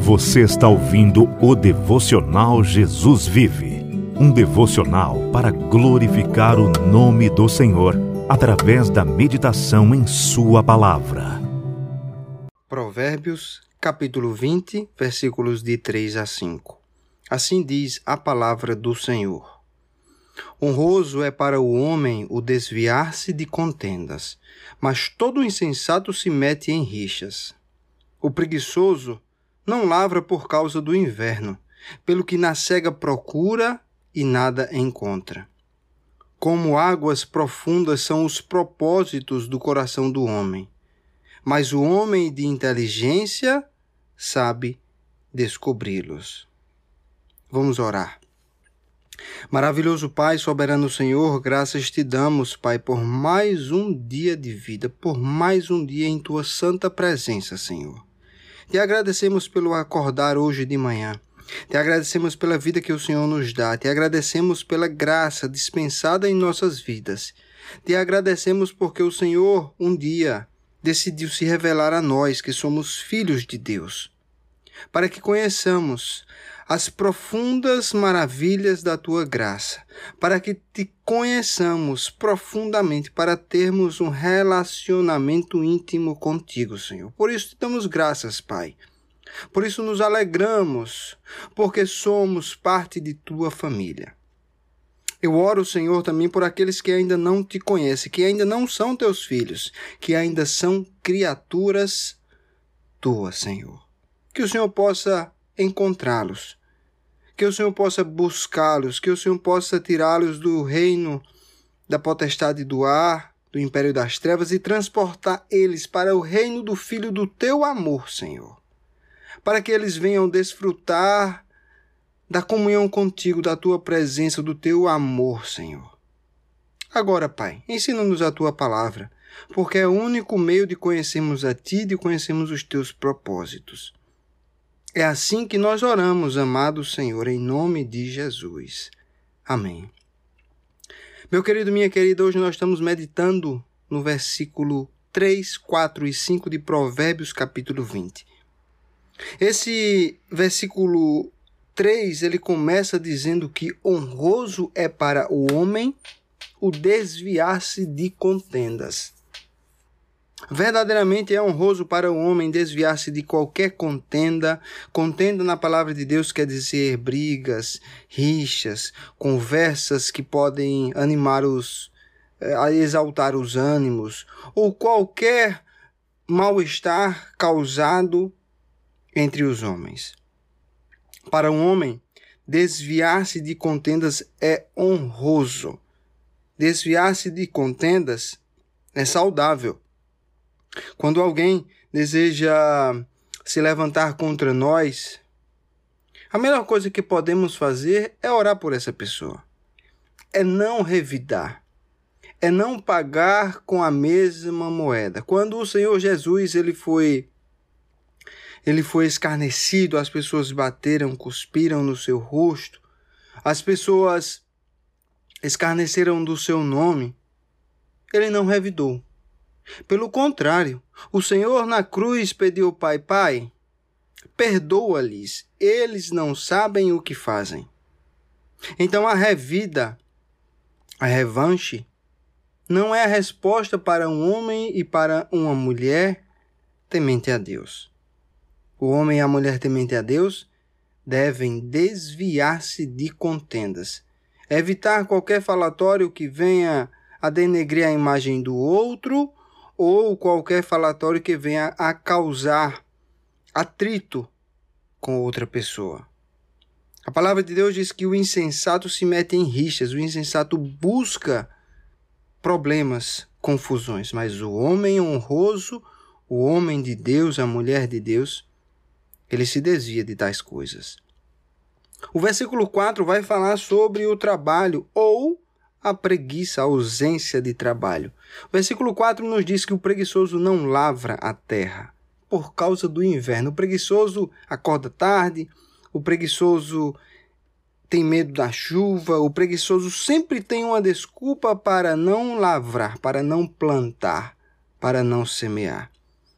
Você está ouvindo o Devocional Jesus Vive. Um devocional para glorificar o nome do Senhor através da meditação em Sua palavra. Provérbios, capítulo 20, versículos de 3 a 5. Assim diz a palavra do Senhor. Honroso é para o homem o desviar-se de contendas, mas todo insensato se mete em rixas. O preguiçoso não lavra por causa do inverno, pelo que na cega procura e nada encontra. Como águas profundas são os propósitos do coração do homem, mas o homem de inteligência sabe descobri-los. Vamos orar. Maravilhoso Pai, soberano Senhor, graças te damos, Pai, por mais um dia de vida, por mais um dia em Tua santa presença, Senhor. Te agradecemos pelo acordar hoje de manhã. Te agradecemos pela vida que o Senhor nos dá. Te agradecemos pela graça dispensada em nossas vidas. Te agradecemos porque o Senhor, um dia, decidiu se revelar a nós, que somos filhos de Deus, para que conheçamos as profundas maravilhas da Tua graça, para que Te conheçamos profundamente, para termos um relacionamento íntimo contigo, Senhor. Por isso te damos graças, Pai. Por isso nos alegramos, porque somos parte de Tua família. Eu oro, Senhor, também por aqueles que ainda não Te conhecem, que ainda não são Teus filhos, que ainda são criaturas Tuas, Senhor. Que o Senhor possa encontrá-los, que o Senhor possa buscá-los, que o Senhor possa tirá-los do reino da potestade do ar, do império das trevas e transportar eles para o reino do Filho do Teu amor, Senhor, para que eles venham desfrutar da comunhão contigo, da Tua presença, do Teu amor, Senhor. Agora, Pai, ensina-nos a Tua palavra, porque é o único meio de conhecermos a Ti, de conhecermos os Teus propósitos. É assim que nós oramos, amado Senhor, em nome de Jesus. Amém. Meu querido, minha querida, hoje nós estamos meditando no versículo 3, 4 e 5 de Provérbios, capítulo 20. Esse versículo 3, ele começa dizendo que honroso é para o homem o desviar-se de contendas. Verdadeiramente é honroso para o homem desviar-se de qualquer contenda. Contenda na palavra de Deus quer dizer brigas, rixas, conversas que podem exaltar os ânimos, ou qualquer mal-estar causado entre os homens. Para um homem, desviar-se de contendas é honroso. Desviar-se de contendas é saudável. Quando alguém deseja se levantar contra nós, a melhor coisa que podemos fazer é orar por essa pessoa. É não revidar. É não pagar com a mesma moeda. Quando o Senhor Jesus ele foi escarnecido, as pessoas bateram, cuspiram no seu rosto, as pessoas escarneceram do seu nome, ele não revidou. Pelo contrário, o Senhor na cruz pediu ao Pai, Pai, perdoa-lhes, eles não sabem o que fazem. Então a revida, a revanche, não é a resposta para um homem e para uma mulher temente a Deus. O homem e a mulher temente a Deus devem desviar-se de contendas, evitar qualquer falatório que venha a denegrir a imagem do outro, ou qualquer falatório que venha a causar atrito com outra pessoa. A palavra de Deus diz que o insensato se mete em rixas, o insensato busca problemas, confusões, mas o homem honroso, o homem de Deus, a mulher de Deus, ele se desvia de tais coisas. O versículo 4 vai falar sobre o trabalho ou a preguiça, a ausência de trabalho. O versículo 4 nos diz que o preguiçoso não lavra a terra por causa do inverno. O preguiçoso acorda tarde, o preguiçoso tem medo da chuva, o preguiçoso sempre tem uma desculpa para não lavrar, para não plantar, para não semear.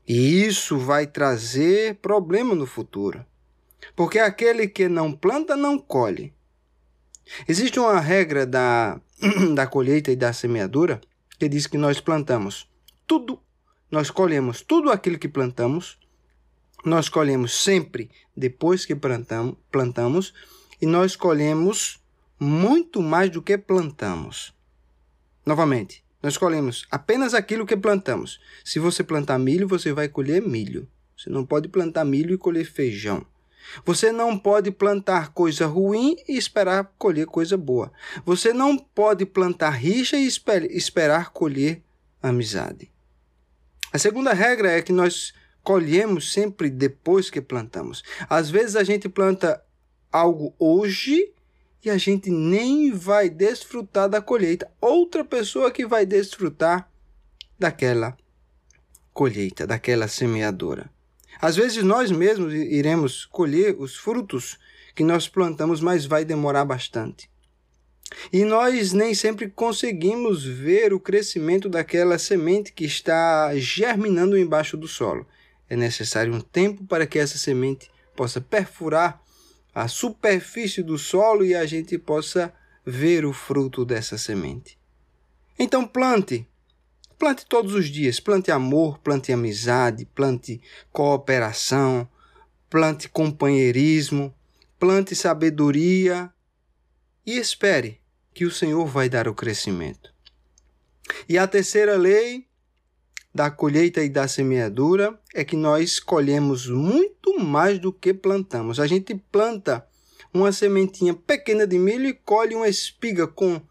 E isso vai trazer problema no futuro. Porque aquele que não planta, não colhe. Existe uma regra da colheita e da semeadura que diz que nós plantamos tudo, nós colhemos tudo aquilo que plantamos, nós colhemos sempre depois que plantamos e nós colhemos muito mais do que plantamos. Novamente, nós colhemos apenas aquilo que plantamos. Se você plantar milho, você vai colher milho. Você não pode plantar milho e colher feijão. Você não pode plantar coisa ruim e esperar colher coisa boa. Você não pode plantar rixa e esperar colher amizade. A segunda regra é que nós colhemos sempre depois que plantamos. Às vezes a gente planta algo hoje e a gente nem vai desfrutar da colheita. Outra pessoa que vai desfrutar daquela colheita, daquela semeadura. Às vezes nós mesmos iremos colher os frutos que nós plantamos, mas vai demorar bastante. E nós nem sempre conseguimos ver o crescimento daquela semente que está germinando embaixo do solo. É necessário um tempo para que essa semente possa perfurar a superfície do solo e a gente possa ver o fruto dessa semente. Então plante todos os dias, plante amor, plante amizade, plante cooperação, plante companheirismo, plante sabedoria e espere que o Senhor vai dar o crescimento. E a terceira lei da colheita e da semeadura é que nós colhemos muito mais do que plantamos. A gente planta uma sementinha pequena de milho e colhe uma espiga com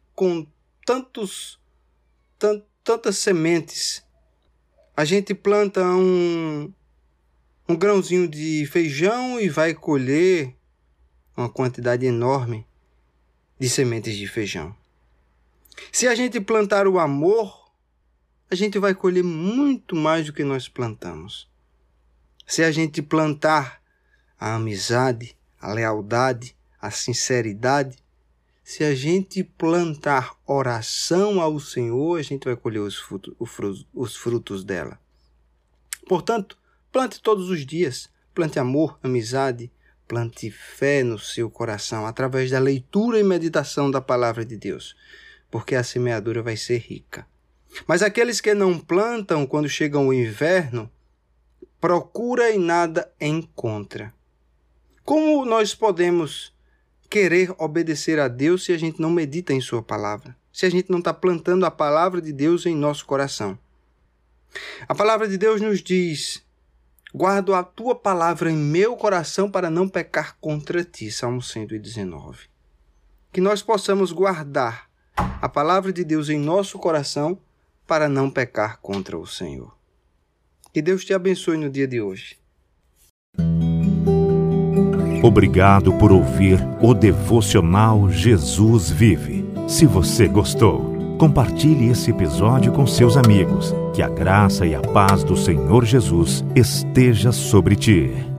tantas sementes. A gente planta um grãozinho de feijão e vai colher uma quantidade enorme de sementes de feijão. Se a gente plantar o amor, a gente vai colher muito mais do que nós plantamos. Se a gente plantar a amizade, a lealdade, a sinceridade, se a gente plantar oração ao Senhor, a gente vai colher os frutos dela. Portanto, plante todos os dias. Plante amor, amizade, plante fé no seu coração, através da leitura e meditação da palavra de Deus, porque a semeadura vai ser rica. Mas aqueles que não plantam, quando chega o inverno, procura e nada encontra. Como nós podemos querer obedecer a Deus se a gente não medita em sua palavra? Se a gente não está plantando a palavra de Deus em nosso coração? A palavra de Deus nos diz: guardo a tua palavra em meu coração para não pecar contra ti. Salmo 119. Que nós possamos guardar a palavra de Deus em nosso coração para não pecar contra o Senhor. Que Deus te abençoe no dia de hoje. Obrigado por ouvir o Devocional Jesus Vive. Se você gostou, compartilhe esse episódio com seus amigos. Que a graça e a paz do Senhor Jesus esteja sobre ti.